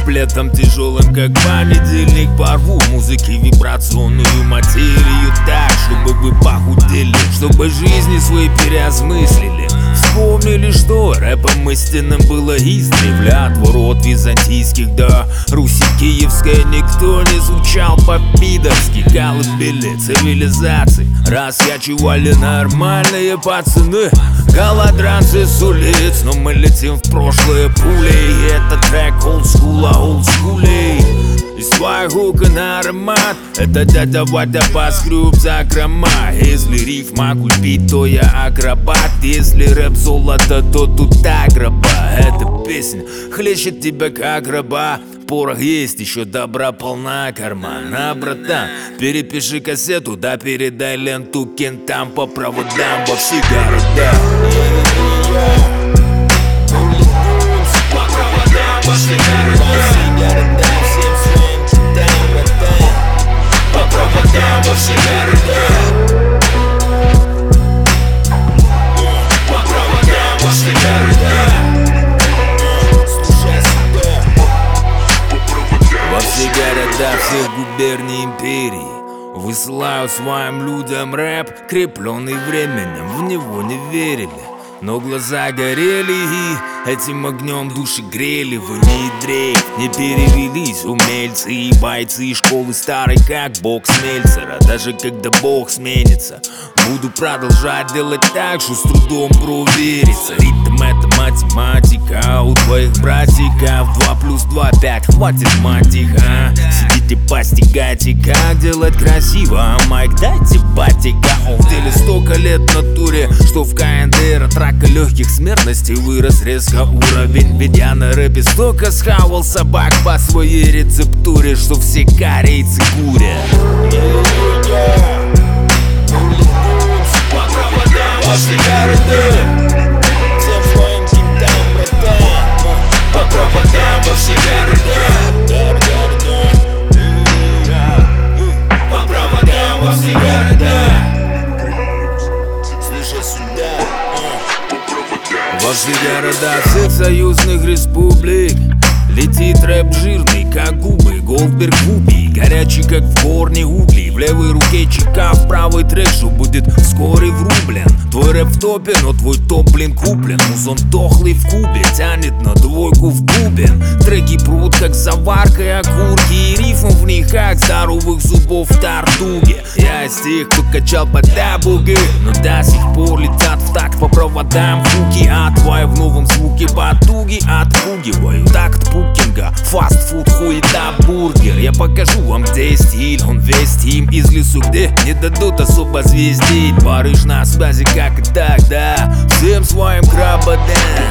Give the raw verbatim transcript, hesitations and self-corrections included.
куплетом тяжелым, как понедельник, порву музыки вибрационную материю так, чтобы вы похудели, чтобы жизни свои переосмыслили. Вспомнили, что рэпом истинным было издревле, от ворот византийских до Руси киевской никто не звучал по-пидорски. Колыбели цивилизаций раскачивали нормальные пацаны, голодранцы с улиц, но мы летим в прошлое пулей. Это трек олдскула олдскулей. И свайгука на аромат, это дядя Вадя поскреб закрома. Если рифма кульбит, то я акробат. Если рэп золото, то тут агроба. Эта песня хлещет тебя как раба. Порох есть, еще добра полна кармана, братан. Перепиши кассету, да передай ленту кентам по проводам во все города. По проводам во все города. Всем своим кентам, братан. По проводам во все города. По проводам во все города. Во все города всех губерний империи высылаю своим людям рэп, крепленный временем, в него не верили, но глаза горели и этим огнем души грели. Вы не дрейф, не перевелись умельцы и бойцы школы старой, как бокс Мельцера. Даже когда бог сменится, буду продолжать делать так, что с трудом проверится. Ритм — это математика, у твоих братиков два плюс два пять, хватит мать их, а? Сидите постигайте, как делать красиво, а майк дайте батика. Он в деле столько лет в натуре, что в КНДР от рака легких смертности вырос резко уровень. Ведь я на рэпе столько схавал собак по своей рецептуре, что все корейцы курят. Во все города. Всем своим кентам, братан. По проводам во все города. По проводам во все города. Слушай сюда. Во все города всех союзных республик летит рэп жирный, как губы, Голдберг в уби, горячий, как в горне угли. В левой руке чека, в правый трек, что будет вскоре врублен. Твой рэп в топе, но твой топ, блин, куплен. Музон дохлый в кубе, тянет на двойку в бубен. Треки прут, как заварка и окурки, и рифм в них, как здоровых зубов в тартуге. Я из тех, кто качал под дабуги, но до сих пор летят в такт по проводам хуки. Отваю в новом звуке потуги, отпугиваю такт пукинга. Фастфуд, хуета, бургер. Я покажу вам, где есть стиль, он весь тим из лесу, где не дадут особо звездить. Барыш на связи, как и тогда, всем своим крабодам.